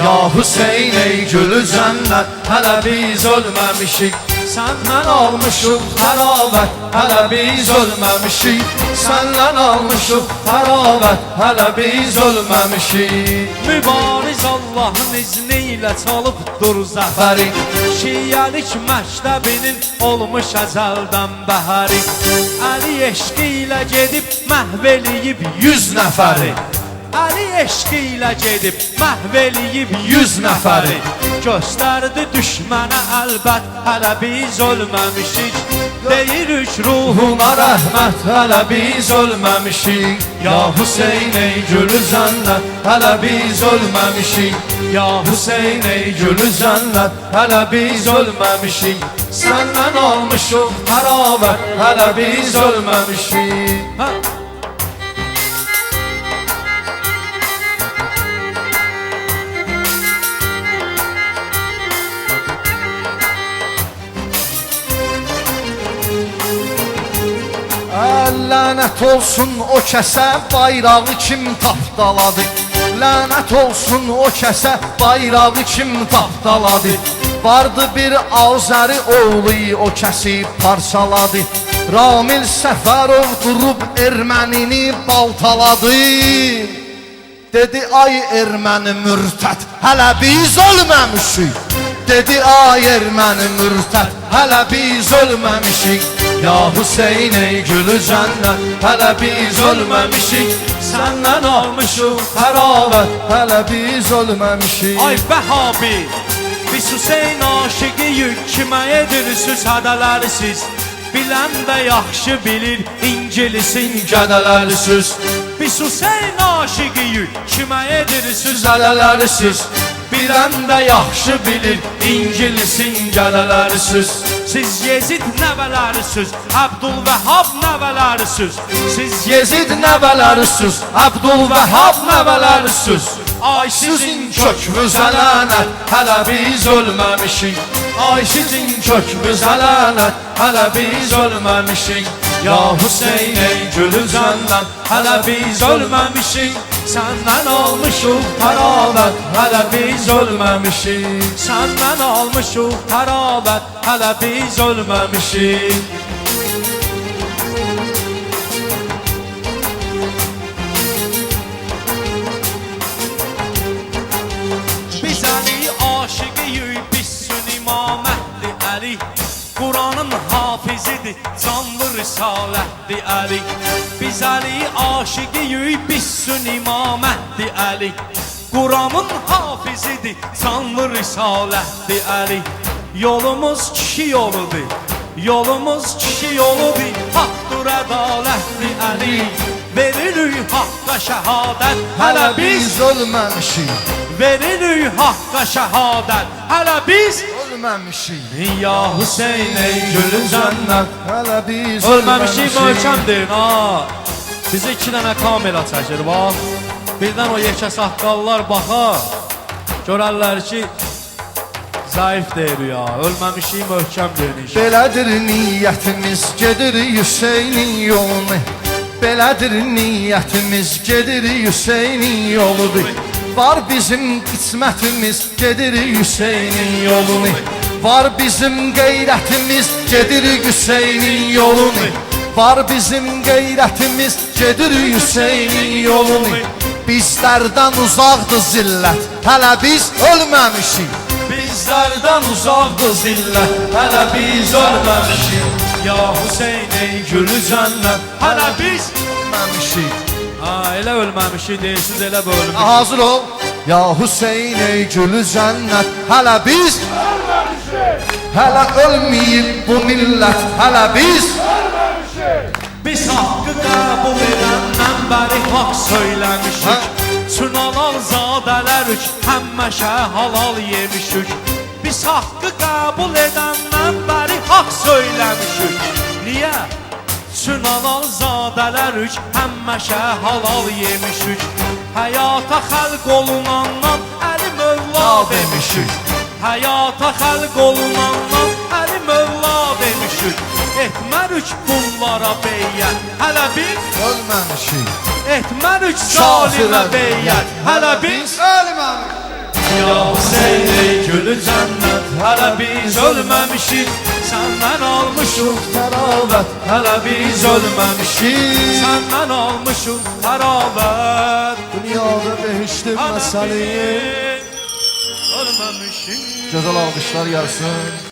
Ya Hüseyin ey gülü cennet, hələ biz ölməmişik. Səndən almışıq xərabət, hələ biz ölməmişik. Səndən almışıq xərabət, hələ biz ölməmişik. Mübariz Allah'ın izniyle çalıp dur zəfəri. Şiəlik məktəbinin olmuş əzəldən bəhəri. Əli eşqi ilə gedib məhv eləyib 100 nəfəri. Əli eşqi ilə gedib məhv eləyib 100 nəfəri. Göstərdi düşmənə əlbət, hələ biz ölməmişik. Deyirik ruhuna rəhmət, hələ biz ölməmişik. Ya Hüseyin ey gülü cənnət, hələ biz ölməmişik. Ya Hüseyin ey gülü cənnət, hələ biz ölməmişik. Səndən almışıq xərabət, hələ biz ölməmişik. Lənət olsun o kəsə bayrağı kim tapdaladı. Lənət olsun o kəsə bayrağı kim tapdaladı. Vardı bir Azəri oğlu o kəsi parçaladı. Ramil Səfərov durub ermənini baltaladı. Dedi ay erməni mürtəd, hələ biz ölməmişik. Dedi ay erməni mürtəd, hələ biz ölməmişik. Ya Hüseyin ey gülü cənnət, hələ biz ölməmişik. Səndən almışıq xərabət, hələ biz ölməmişik. Ay Bəhabi, biz Hüseyin aşıqıyıq, kimə edirsiniz hədələrsiz. Bilən də yaxşı bilir İngilisin gədələrsiz. Biz Hüseyin aşıqıyıq, kimə edirsiniz hədələrsiz. Bilən də yaxşı bilir İngilisin gədələrsiz. Siz Yezid nəvələrisiz, Abdülvəhhab nəvələrisiz. Siz Yezid nəvələrisiz, Abdülvəhhab nəvələrisiz. Ay sizin kökünüzə lənət, hələ biz ölməmişik. Ay sizin kökünüzə lənət, hələ biz ölməmişik. Ya Hüseyin ey gülü cənnət, hələ biz ölməmişik. Səndən almışıq xərabət, hələ biz ölməmişik. Səndən almışıq xərabət, hələ biz ölməmişik. Biz Əli aşıqıyıq, biz Sünni İmamətli Əli. Quranın hafizidir, canlı risalətli Əli. Biz Əli aşıqıyıq, biz Sünni İmamətli Əli. Quranın hafizidir, canlı risalətli Əli. Yolumuz kişi yoludur, yolumuz kişi yoludur. Haqdır ədalətli Əli. Veririk haqqa şəhadət, hələ biz ölməmişik. Veririk haqqa şəhadət, hələ biz ölməmişik. Ya Hüseyin ey gülü cənnət, hələ biz ölməmişik möhkəmdir. Bizə 2 dənə kamera çəkir, bax. Birdən o yekə saqqallar baxar, görərlər ki zayıf deyir ya, ölməmişik möhkəmdir inşallah. Belədir niyyətimiz, gedir Hüseynin yolunu. Belədir niyyətimiz, gedir Hüseynin yoludur. Var bizim qismətimiz, gedir Hüseynin yolunu. Var bizim qeyrətimiz, gedir Hüseynin yolunu. Var bizim qeyrətimiz, gedir Hüseynin yolunu. Bizlərdən uzaqdır zillət, hələ biz ölməmişik. Bizlərdən uzaqdır zillət, hələ biz ölməmişik. Ya Hüseyin ey gülü cənnət, hələ biz ölməmişik. Elə ölməmişik deyirsiniz, elə bölünmüşük. Hazır ol. Ya Hüseyin ey gülü cənnət, hələ biz ölməmişik. Hələ ölməyib bu millət, hələ biz ölməmişik. Biz haqqı qəbul edəndən bəri haqq söyləmişik. Çünalal zadələrük, həmməşə halal yemişik. Biz haqqı qəbul edəndən bəri haqq söyləmişik. Niyə? Çünalal zadələrük, həmməşə halal yemişik. Həyata xəlq olunandan Əli Mövla demişik. Həyata xəlq olunandan Əli Mövla demişik. Etmərük bunlara beyyət, hələ biz ölməmişik. Etmərük zalimə beyyət, hələ biz ölməmişik. Ya gülü cennet. Hele biz ölmemişik, senden almışıq təravət. Hele biz ölmemişik, Səndən almışım xərabət. dünyada behiştim Hələ məsələyi. biz ölməmişik. Gözəl alqışlar gəlsin.